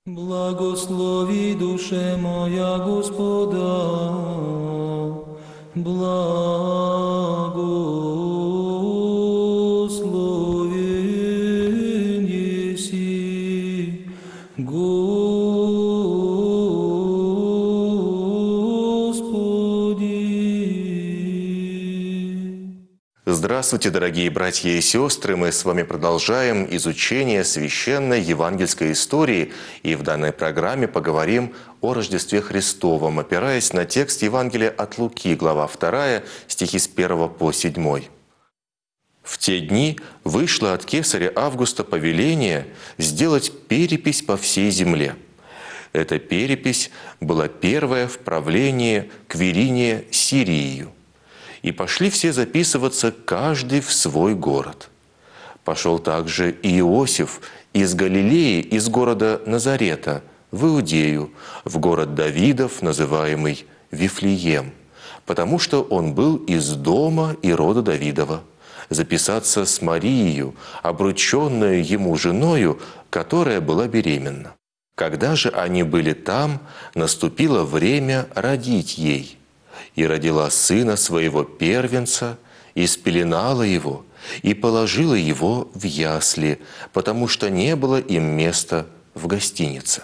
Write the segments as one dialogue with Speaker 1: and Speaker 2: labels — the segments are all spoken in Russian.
Speaker 1: Благослови душе моя Господа, благословен еси, Господи.
Speaker 2: Здравствуйте, дорогие братья и сестры! Мы с вами продолжаем изучение священной евангельской истории. И в данной программе поговорим о Рождестве Христовом, опираясь на текст Евангелия от Луки, глава 2, стихи с 1 по 7. «В те дни вышло от кесаря Августа повеление сделать перепись по всей земле. Эта перепись была первая в правлении Квириния Сирию. И пошли все записываться, каждый в свой город. Пошел также и Иосиф из Галилеи, из города Назарета, в Иудею, в город Давидов, называемый Вифлеем, потому что он был из дома и рода Давидова, записаться с Марией, обрученную ему женою, которая была беременна. Когда же они были там, наступило время родить ей. И родила сына своего первенца, и спеленала его, и положила его в ясли, потому что не было им места в гостинице».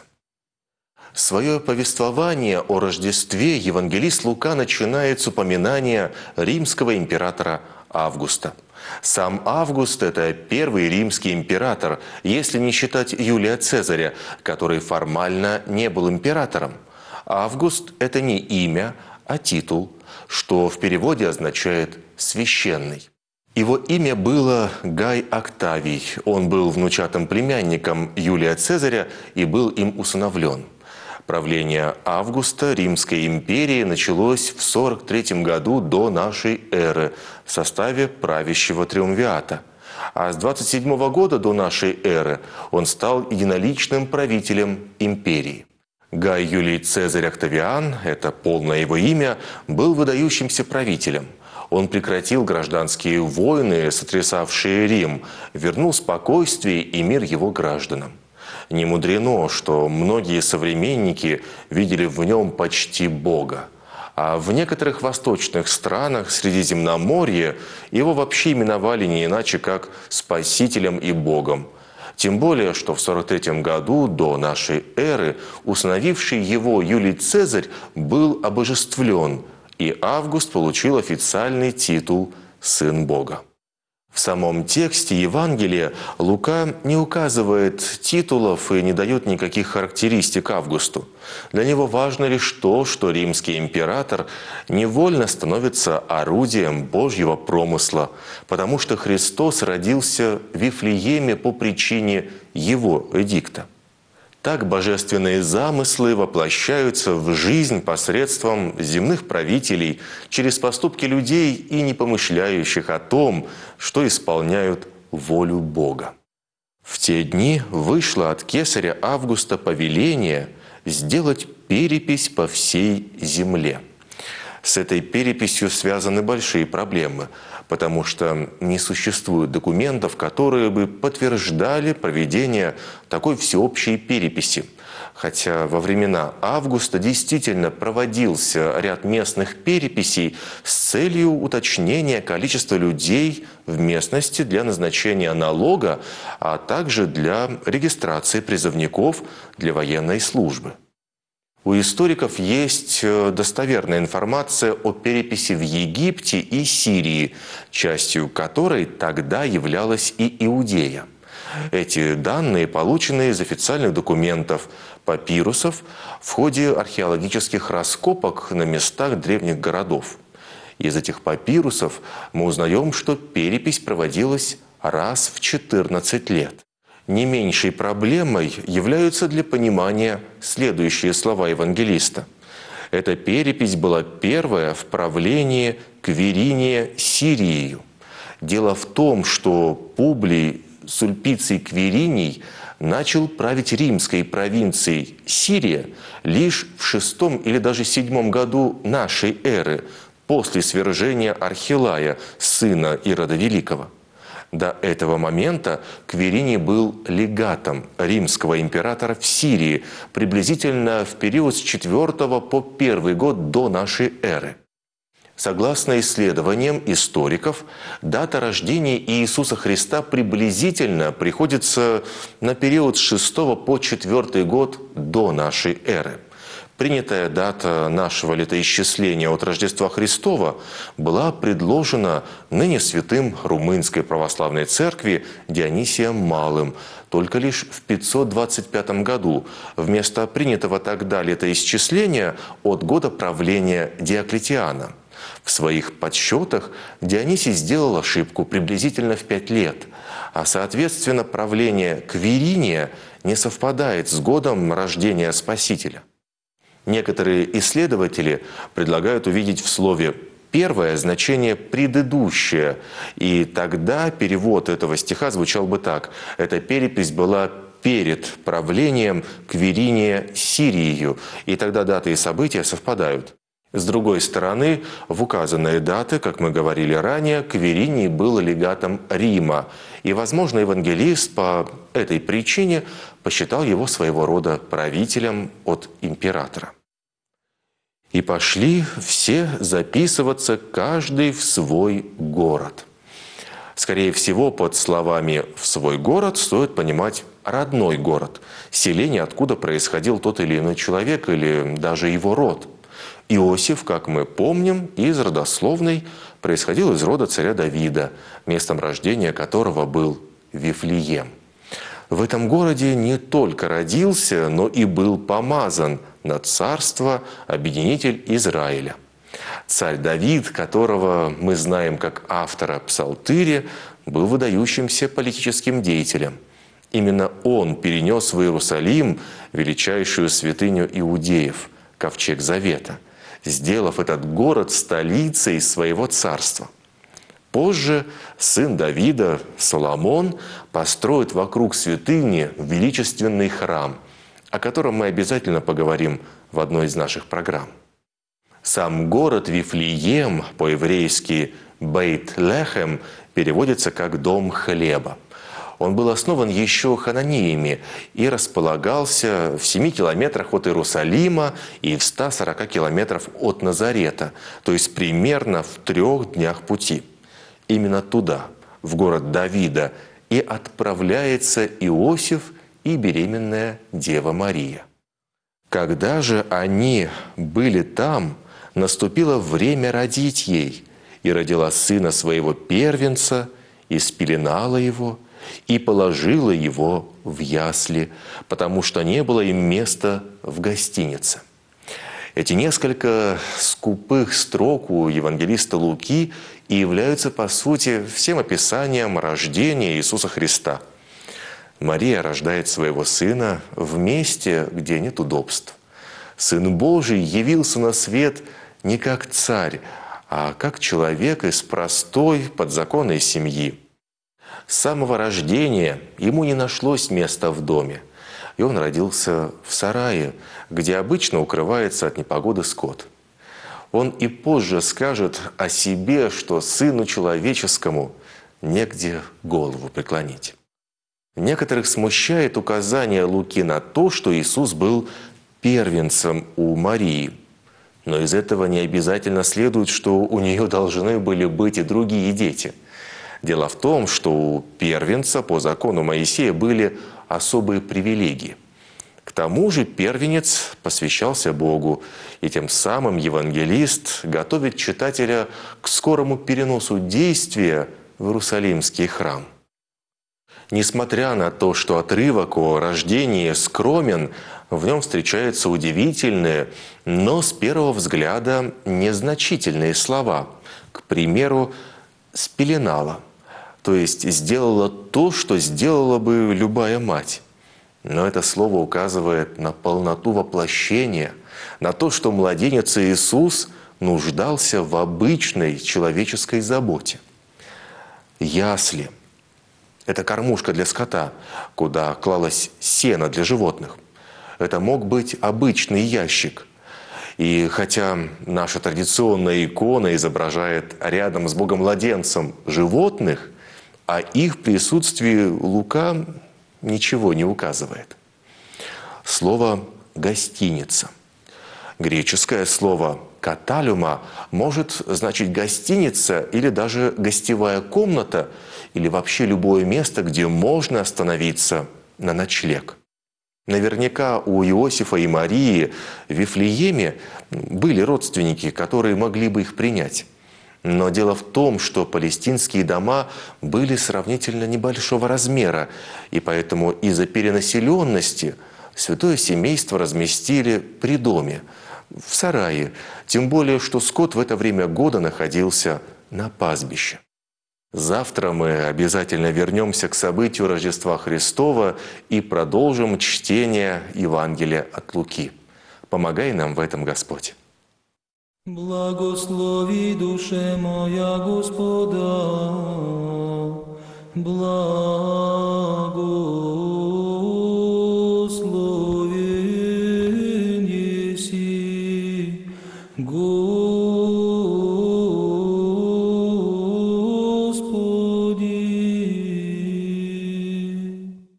Speaker 2: Свое повествование о Рождестве евангелист Лука начинает с упоминания римского императора Августа. Сам Август – это первый римский император, если не считать Юлия Цезаря, который формально не был императором. Август – это не имя, а титул, что в переводе означает «священный». Его имя было Гай Октавий. Он был внучатым племянником Юлия Цезаря и был им усыновлен. Правление Августа Римской империи началось в 43 году до нашей эры в составе правящего триумвирата. А с 27 года до нашей эры он стал единоличным правителем империи. Гай Юлий Цезарь Октавиан, это полное его имя, был выдающимся правителем. Он прекратил гражданские войны, сотрясавшие Рим, вернул спокойствие и мир его гражданам. Не мудрено, что многие современники видели в нем почти Бога. А в некоторых восточных странах Средиземноморья его вообще именовали не иначе, как «спасителем» и «Богом». Тем более, что в 43 году до нашей эры усыновивший его Юлий Цезарь был обожествлен, и Август получил официальный титул «Сын Бога». В самом тексте Евангелия Лука не указывает титулов и не дает никаких характеристик Августу. Для него важно лишь то, что римский император невольно становится орудием Божьего промысла, потому что Христос родился в Вифлееме по причине его эдикта. Так божественные замыслы воплощаются в жизнь посредством земных правителей, через поступки людей и не помышляющих о том, что исполняют волю Бога. В те дни вышло от кесаря Августа повеление сделать перепись по всей земле. С этой переписью связаны большие проблемы, потому что не существует документов, которые бы подтверждали проведение такой всеобщей переписи. Хотя во времена Августа действительно проводился ряд местных переписей с целью уточнения количества людей в местности для назначения налога, а также для регистрации призывников для военной службы. У историков есть достоверная информация о переписи в Египте и Сирии, частью которой тогда являлась и Иудея. Эти данные получены из официальных документов, папирусов в ходе археологических раскопок на местах древних городов. Из этих папирусов мы узнаем, что перепись проводилась раз в 14 лет. Не меньшей проблемой являются для понимания следующие слова евангелиста. Эта перепись была первая в правлении Квириния Сирию. Дело в том, что Публий Сульпиций Квириний начал править римской провинцией Сирия лишь в VI или даже VII году нашей эры, после свержения Архилая, сына Ирода Великого. До этого момента Квириний был легатом римского императора в Сирии приблизительно в период с 4 по 1 год до нашей эры. Согласно исследованиям историков, дата рождения Иисуса Христа приблизительно приходится на период с 6 по 4 год до нашей эры. Принятая дата нашего летоисчисления от Рождества Христова была предложена ныне святым Румынской православной церкви Дионисием Малым только лишь в 525 году вместо принятого тогда летоисчисления от года правления Диоклетиана. В своих подсчетах Дионисий сделал ошибку приблизительно в 5 лет, а соответственно правление Квириния не совпадает с годом рождения Спасителя. Некоторые исследователи предлагают увидеть в слове «первое» значение «предыдущее», и тогда перевод этого стиха звучал бы так: «Эта перепись была перед правлением Квириния Сирией», и тогда даты и события совпадают. С другой стороны, в указанные даты, как мы говорили ранее, Квириний был легатом Рима, и, возможно, евангелист по этой причине посчитал его своего рода правителем от императора. «И пошли все записываться, каждый в свой город». Скорее всего, под словами «в свой город» стоит понимать родной город, селение, откуда происходил тот или иной человек или даже его род. Иосиф, как мы помним, из родословной происходил из рода царя Давида, местом рождения которого был Вифлеем. В этом городе не только родился, но и был помазан на царство объединитель Израиля. Царь Давид, которого мы знаем как автора Псалтыря, был выдающимся политическим деятелем. Именно он перенес в Иерусалим величайшую святыню иудеев – Ковчег Завета, сделав этот город столицей своего царства. Позже сын Давида, Соломон, построит вокруг святыни величественный храм, о котором мы обязательно поговорим в одной из наших программ. Сам город Вифлеем, по-еврейски Бейт-Лехем, переводится как «дом хлеба». Он был основан еще хананеями и располагался в 7 километрах от Иерусалима и в 140 километров от Назарета, то есть примерно в 3 днях пути. Именно туда, в город Давида, и отправляется Иосиф и беременная Дева Мария. Когда же они были там, наступило время родить ей, и родила сына своего первенца, и спеленала его, и положила его в ясли, потому что не было им места в гостинице. Эти несколько скупых строк у евангелиста Луки и являются, по сути, всем описанием рождения Иисуса Христа. Мария рождает своего сына в месте, где нет удобств. Сын Божий явился на свет не как царь, а как человек из простой подзаконной семьи. С самого рождения ему не нашлось места в доме, и он родился в сарае, где обычно укрывается от непогоды скот. Он и позже скажет о себе, что сыну человеческому негде голову преклонить. Некоторых смущает указание Луки на то, что Иисус был первенцем у Марии. Но из этого не обязательно следует, что у нее должны были быть и другие дети. Дело в том, что у первенца по закону Моисея были особые привилегии. К тому же первенец посвящался Богу, и тем самым евангелист готовит читателя к скорому переносу действия в Иерусалимский храм. Несмотря на то, что отрывок о рождении скромен, в нем встречаются удивительные, но с первого взгляда незначительные слова. К примеру, «спеленала», то есть сделала то, что сделала бы любая мать. Но это слово указывает на полноту воплощения, на то, что младенец Иисус нуждался в обычной человеческой заботе. Ясли – это кормушка для скота, куда клалось сено для животных. Это мог быть обычный ящик. И хотя наша традиционная икона изображает рядом с Богом-младенцем животных, О их присутствии Лука ничего не указывает. Слово «гостиница». Греческое слово «каталюма» может значить гостиница или даже гостевая комната, или вообще любое место, где можно остановиться на ночлег. Наверняка у Иосифа и Марии в Вифлееме были родственники, которые могли бы их принять. Но дело в том, что палестинские дома были сравнительно небольшого размера, и поэтому из-за перенаселенности святое семейство разместили при доме, в сарае, тем более, что скот в это время года находился на пастбище. Завтра мы обязательно вернемся к событию Рождества Христова и продолжим чтение Евангелия от Луки. Помогай нам в этом, Господь.
Speaker 1: Благослови душе моя Господа, благословен еси, Господи.